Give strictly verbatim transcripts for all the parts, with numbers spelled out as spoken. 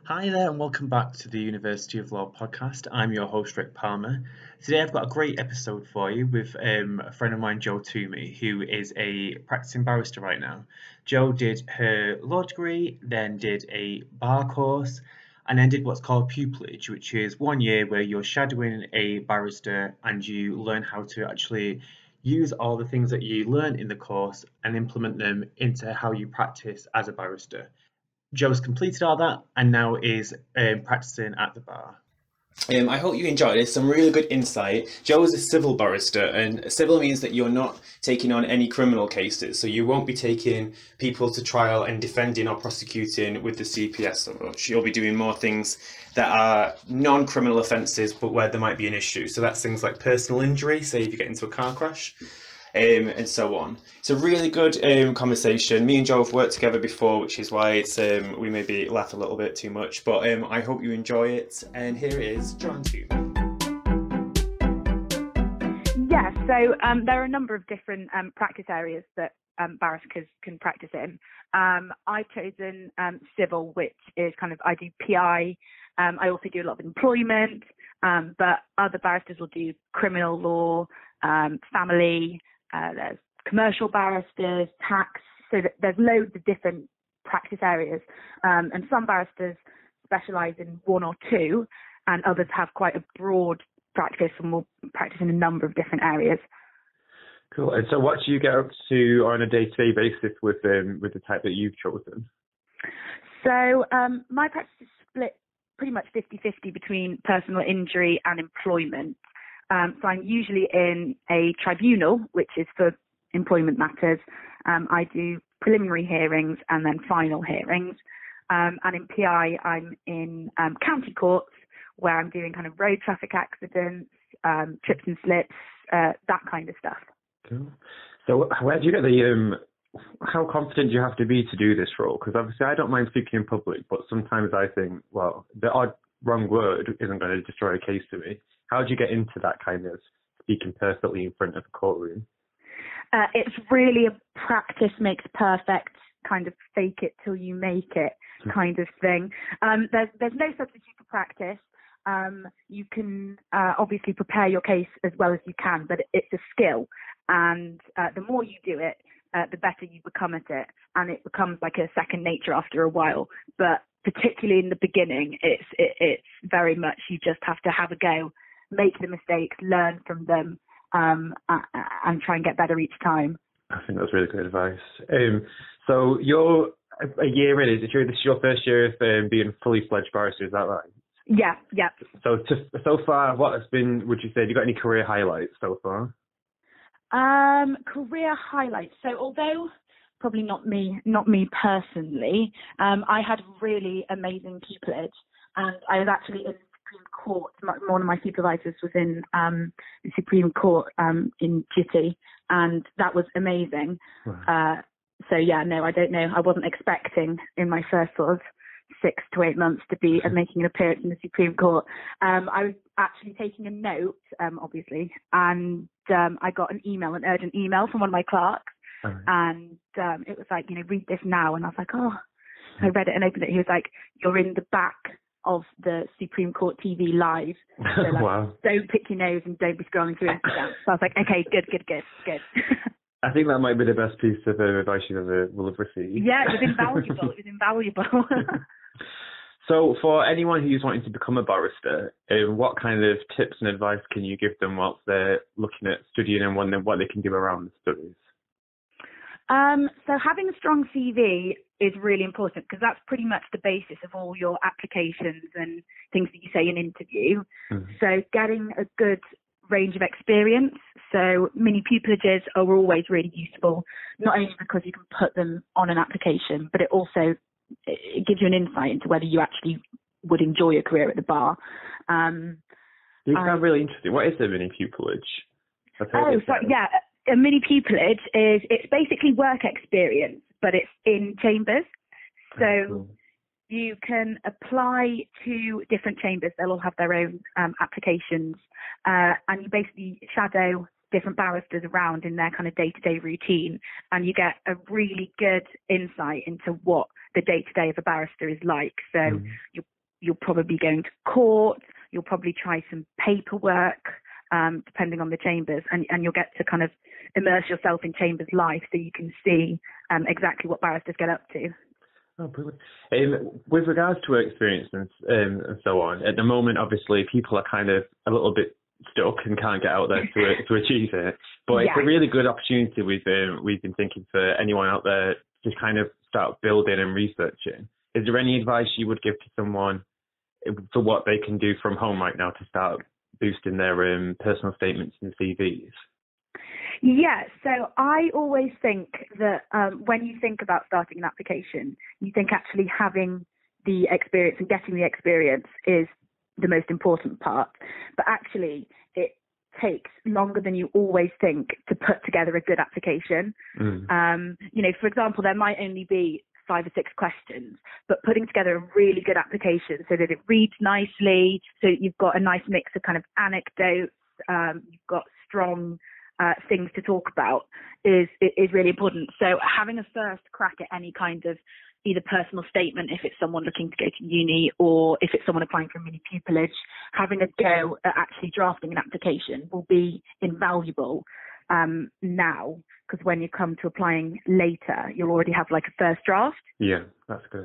Hi there, and welcome back to the University of Law podcast. I'm your host, Rick Palmer. Today, I've got a great episode for you with um, a friend of mine, Jo Toomey, who is a practicing barrister right now. Jo did her law degree, then did a bar course, and then did what's called pupillage, which is one year where you're shadowing a barrister and you learn how to actually use all the things that you learn in the course and implement them into how you practice as a barrister. Jo's completed all that and now is um, practicing at the bar. Um, I hope you enjoyed it. Some really good insight. Jo is a civil barrister, and civil means that you're not taking on any criminal cases. So you won't be taking people to trial and defending or prosecuting with the C P S so much. You'll be doing more things that are non-criminal offences, but where there might be an issue. So that's things like personal injury, say if you get into a car crash. Um, and so on. It's a really good um, conversation. Me and Jo have worked together before, which is why it's um, we maybe laugh a little bit too much. But um, I hope you enjoy it. And here it is, Jo and Toomey. Yeah, so um, there are a number of different um, practice areas that um, barristers can practice in. Um, I've chosen um, civil, which is kind of, I do P I. Um, I also do a lot of employment, um, but other barristers will do criminal law, um, family. Uh, there's commercial barristers, tax, so that there's loads of different practice areas. Um, and some barristers specialise in one or two, and others have quite a broad practice and will practice in a number of different areas. Cool. And so what do you get up to on a day-to-day basis with um, with the type that you've chosen? So um, my practice is split pretty much fifty-fifty between personal injury and employment. Um, so I'm usually in a tribunal, which is for employment matters. Um, I do preliminary hearings and then final hearings. Um, and in P I, I'm in um, county courts, where I'm doing kind of road traffic accidents, um, trips and slips, uh, that kind of stuff. Cool. So where do you get the, um, how confident do you have to be to do this role? Because obviously I don't mind speaking in public, but sometimes I think, well, the odd wrong word isn't going to destroy a case to me. How do you get into that kind of speaking perfectly in front of a courtroom? Uh, it's really a practice makes perfect, kind of fake it till you make it kind of thing. Um, there's there's no substitute for practice. Um, you can uh, obviously prepare your case as well as you can, but it's a skill, and uh, the more you do it, uh, the better you become at it, and it becomes like a second nature after a while. But particularly in the beginning, it's it, it's very much you just have to have a go, make the mistakes, learn from them, um, and try and get better each time. I think that's really good advice. Um, so you're a year in, is it true? This is your first year of um, being fully fledged barrister, is that right? Yeah, yeah. So to, so far, what has been, would you say, have you got any career highlights so far? Um, career highlights. So although probably not me, not me personally, um, I had really amazing pupillage, and I was actually in the Supreme Court. One of my supervisors was in um, the Supreme Court um, in Jitty, and that was amazing. Right. Uh, so yeah, no, I don't know. I wasn't expecting in my first sort of six to eight months to be uh, making an appearance in the Supreme Court. Um, I was actually taking a note, um, obviously, and um, I got an email, an urgent email from one of my clerks, right. and um, it was like, you know, read this now. And I was like, oh, I read it and opened it. He was like, you're in the back of the Supreme Court T V live. So like, wow. Don't pick your nose and don't be scrolling through Instagram. So I was like, okay, good, good, good, good. I think that might be the best piece of uh, advice you ever will have received. Yeah, it was invaluable. It was invaluable. So for anyone who's wanting to become a barrister, um, what kind of tips and advice can you give them whilst they're looking at studying and what they, what they can do around the studies? Um, so having a strong C V is really important, because that's pretty much the basis of all your applications and things that you say in interview. Mm-hmm. So getting a good range of experience. So mini pupillages are always really useful, not only because you can put them on an application, but it also it gives you an insight into whether you actually would enjoy a career at the bar. Um, you sound um, really interesting. What is a mini pupillage? Oh, so yeah, a mini pupillage is it's basically work experience, but it's in chambers. So oh, cool. You can apply to different chambers. They'll all have their own um, applications, uh, and you basically shadow different barristers around in their kind of day-to-day routine, and you get a really good insight into what the day-to-day of a barrister is like. So mm. you'll you'll probably be going to court, you'll probably try some paperwork, um, depending on the chambers, and, and you'll get to kind of immerse yourself in chambers life so you can see um, exactly what barristers get up to. Oh, brilliant. Um, with regards to work experience and, um, and so on, at the moment, obviously, people are kind of a little bit stuck and can't get out there to to achieve it. But yeah. It's a really good opportunity we've been, we've been thinking for anyone out there to kind of start building and researching. Is there any advice you would give to someone for what they can do from home right now to start boosting their um, personal statements and C Vs? Yeah, so I always think that um, when you think about starting an application, you think actually having the experience and getting the experience is the most important part. But actually, it takes longer than you always think to put together a good application. Mm. Um, you know, for example, there might only be five or six questions, but putting together a really good application so that it reads nicely, so you've got a nice mix of kind of anecdotes, um, you've got strong uh, things to talk about is is really important. So having a first crack at any kind of either personal statement if it's someone looking to go to uni or if it's someone applying for mini pupillage, having a go at actually drafting an application will be invaluable um, now, because when you come to applying later, you'll already have like a first draft. Yeah, that's good.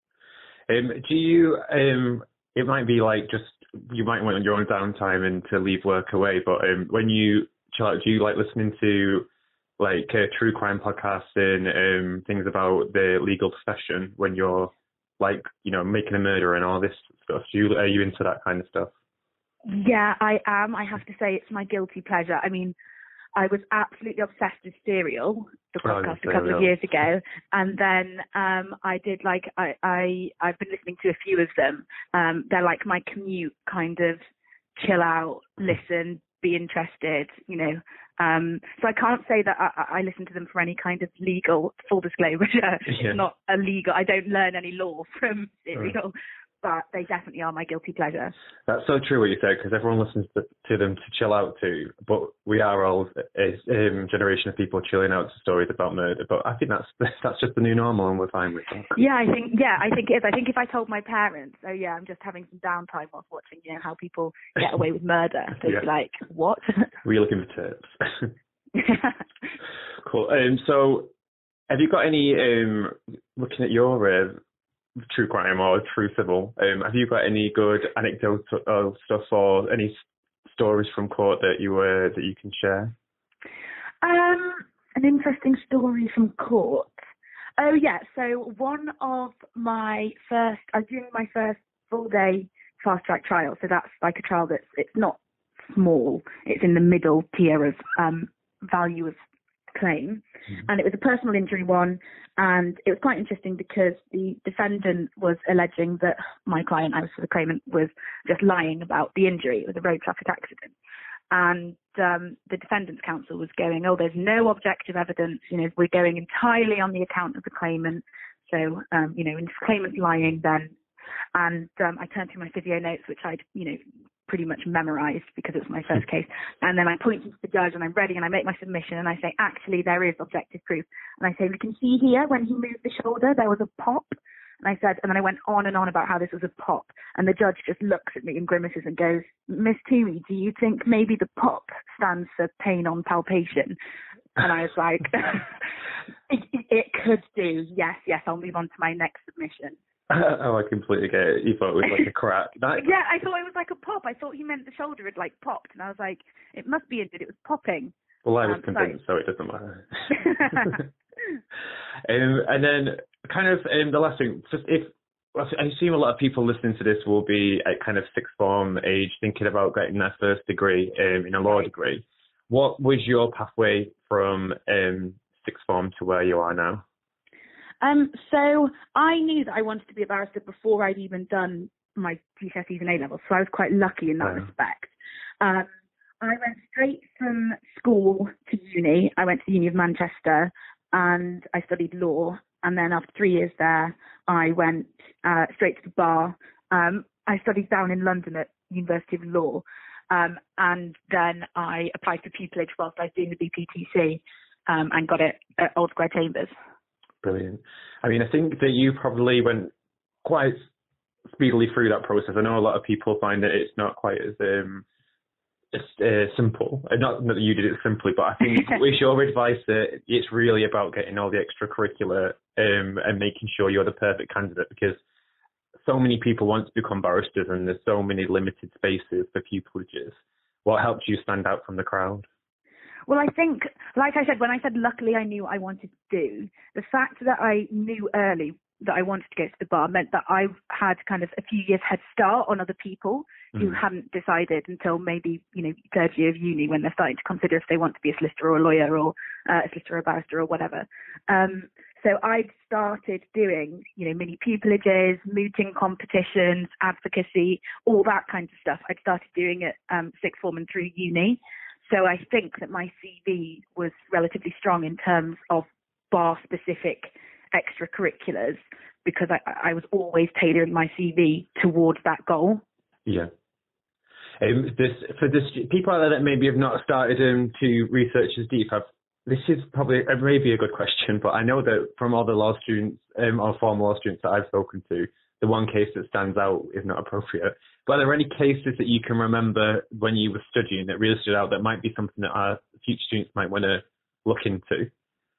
Yeah. Um, do you, um, it might be like just, you might want your own downtime and to leave work away, but um, when you chill out, do you like listening to like uh, true crime podcasts and um, things about the legal profession when you're like, you know, making a murder and all this stuff? Do you, are you into that kind of stuff? Yeah, I am. I have to say it's my guilty pleasure. I mean, I was absolutely obsessed with Serial, the podcast oh, a couple of years ago, and then um, I did like I, I I've been listening to a few of them. Um, they're like my commute kind of chill out, listen, be interested, you know. Um, so I can't say that I, I listen to them for any kind of legal, full disclosure. Yeah. It's not illegal. I don't learn any law from Serial. Right. But they definitely are my guilty pleasure. That's so true what you said, because everyone listens to, to them to chill out to, but we are all a um, generation of people chilling out to stories about murder. But I think that's that's just the new normal, and we're fine with that. Yeah, I think yeah, I think it is. I think if I told my parents, oh yeah, I'm just having some downtime whilst watching, you know, how people get away with murder, they'd yeah. be like, what? We're looking for tips. Cool. Um, so, have you got any um, looking at your uh, true crime or true civil, um, have you got any good anecdotal stuff or any stories from court that you uh, that you can share? Um, an interesting story from court. Oh yeah, so one of my first, I was doing my first full day fast track trial. So that's like a trial that's it's not small, it's in the middle tier of um, value of claim, mm-hmm. and it was a personal injury one, and it was quite interesting because the defendant was alleging that my client, I was the claimant, was just lying about the injury. It was a road traffic accident, and um, the defendant's counsel was going, oh, there's no objective evidence, you know, we're going entirely on the account of the claimant, so um, you know, if the claimant's lying, then, and um, I turned to my physio notes, which I'd, you know, pretty much memorized because it was my first case. And then I point to the judge and I'm ready and I make my submission and I say, actually, there is objective proof. And I say, we can see here when he moved the shoulder, there was a pop. And I said, and then I went on and on about how this was a pop. And the judge just looks at me and grimaces and goes, Miss Toomey, do you think maybe the pop stands for pain on palpation? And I was like, it, it could do. Yes, yes, I'll move on to my next submission. Oh, I completely get it. You thought it was like a crack. That... Yeah, I thought it was like a pop. I thought he meant the shoulder had like popped, and I was like, it must be injured. It was popping. Well, I was um, convinced, so it doesn't matter. um, and then, kind of, um, the last thing, just if I assume a lot of people listening to this will be at kind of sixth form age, thinking about getting their first degree um, in a law degree. What was your pathway from um, sixth form to where you are now? Um, so I knew that I wanted to be a barrister before I'd even done my G C S Es and A-levels, so I was quite lucky in that oh. respect. Um, I went straight from school to uni. I went to the Uni of Manchester and I studied law, and then after three years there, I went uh, straight to the bar. Um, I studied down in London at University of Law, um, and then I applied for pupillage whilst I was doing the B P T C um, and got it at Old Square Chambers. Brilliant. I mean, I think that you probably went quite speedily through that process. I know a lot of people find that it's not quite as um, as uh, simple. Uh, Not not that you did it simply, but I think with your advice that it's really about getting all the extracurricular um, and making sure you're the perfect candidate, because so many people want to become barristers and there's so many limited spaces for pupilages. What helped you stand out from the crowd? Well, I think, like I said, when I said luckily I knew what I wanted to do, the fact that I knew early that I wanted to go to the bar meant that I had kind of a few years head start on other people mm. who hadn't decided until maybe, you know, third year of uni, when they're starting to consider if they want to be a solicitor or a lawyer or uh, a solicitor or a barrister or whatever. Um, so I'd started doing, you know, mini pupilages, mooting competitions, advocacy, all that kind of stuff. I'd started doing it um, sixth form and through uni. So I think that my C V was relatively strong in terms of bar-specific extracurriculars, because I, I was always tailoring my C V towards that goal. Yeah. Um, this for this people out there that maybe have not started um, to research as deep. I've, this is probably it may be a good question, but I know that from all the law students um, or former law students that I've spoken to, the one case that stands out is not appropriate. But are there any cases that you can remember when you were studying that really stood out that might be something that our future students might want to look into?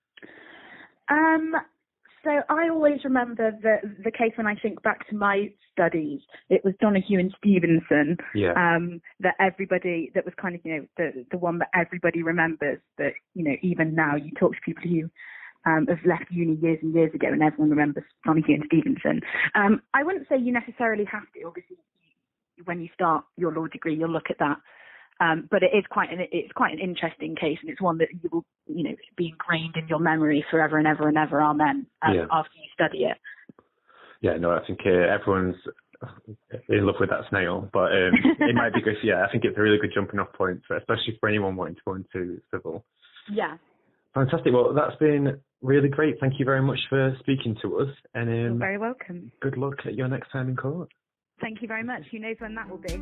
Um. So I always remember the the case when I think back to my studies. It was Donahue and Stevenson. Yeah. Um, that everybody that was kind of, you know, the the one that everybody remembers. That, you know, even now you talk to people who um, have left uni years and years ago, and everyone remembers Donahue and Stevenson. Um, I wouldn't say you necessarily have to. Obviously, when you start your law degree, you'll look at that. Um, but it is quite an it's quite an interesting case, and it's one that you will, you know, be ingrained in your memory forever and ever and ever. Amen. Um, yeah. After you study it. Yeah, no, I think uh, everyone's in love with that snail, but um, it might be good. Yeah, I think it's a really good jumping off point, for, especially for anyone wanting to go into civil. Yeah. Fantastic. Well, that's been really great. Thank you very much for speaking to us, and um, You're very welcome. Good luck at your next time in court. Thank you very much. Who knows when that will be?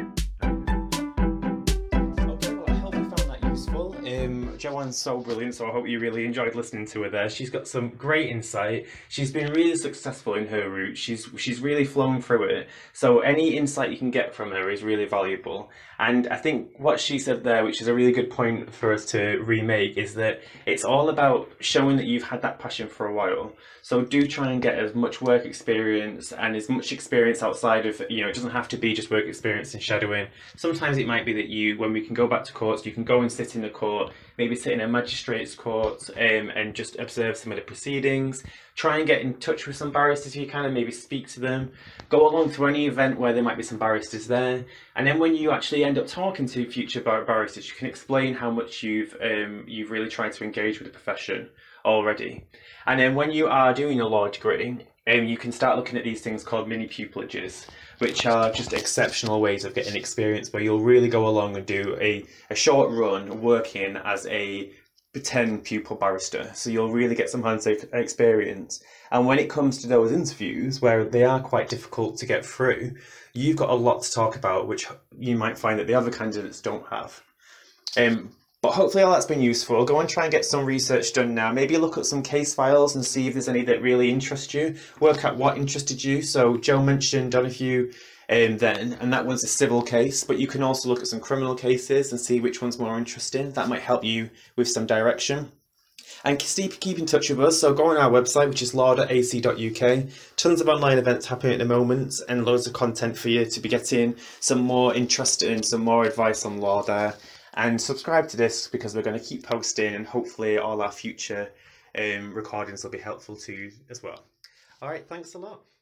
Useful. Um, Joanne's so brilliant, so I hope you really enjoyed listening to her there. She's got some great insight. She's been really successful in her route. She's she's really flown through it. So any insight you can get from her is really valuable. And I think what she said there, which is a really good point for us to remake, is that it's all about showing that you've had that passion for a while. So do try and get as much work experience and as much experience outside of, you know, it doesn't have to be just work experience and shadowing. Sometimes it might be that you, when we can go back to courts, you can go and sit in the court, maybe sit in a magistrate's court um, and just observe some of the proceedings. Try and get in touch with some barristers if you can and maybe speak to them. Go along to any event where there might be some barristers there. And then when you actually end up talking to future bar- barristers, you can explain how much you've um, you've really tried to engage with the profession already. And then when you are doing a law degree, um, you can start looking at these things called mini pupilages, which are just exceptional ways of getting experience where you'll really go along and do a, a short run working as a pretend pupil barrister. So you'll really get some hands-on experience. And when it comes to those interviews, where they are quite difficult to get through, you've got a lot to talk about, which you might find that the other candidates don't have. Um, But hopefully all that's been useful. Go and try and get some research done now. Maybe look at some case files and see if there's any that really interest you. Work out what interested you. So Joe mentioned Donahue um, then, and that one's a civil case, but you can also look at some criminal cases and see which one's more interesting. That might help you with some direction. And keep, keep in touch with us. So go on our website, which is law dot a c dot u k. Tons of online events happening at the moment and loads of content for you to be getting some more interest in, some more advice on law there. And subscribe to this because we're going to keep posting, and hopefully all our future um, recordings will be helpful to you as well. All right, thanks a lot.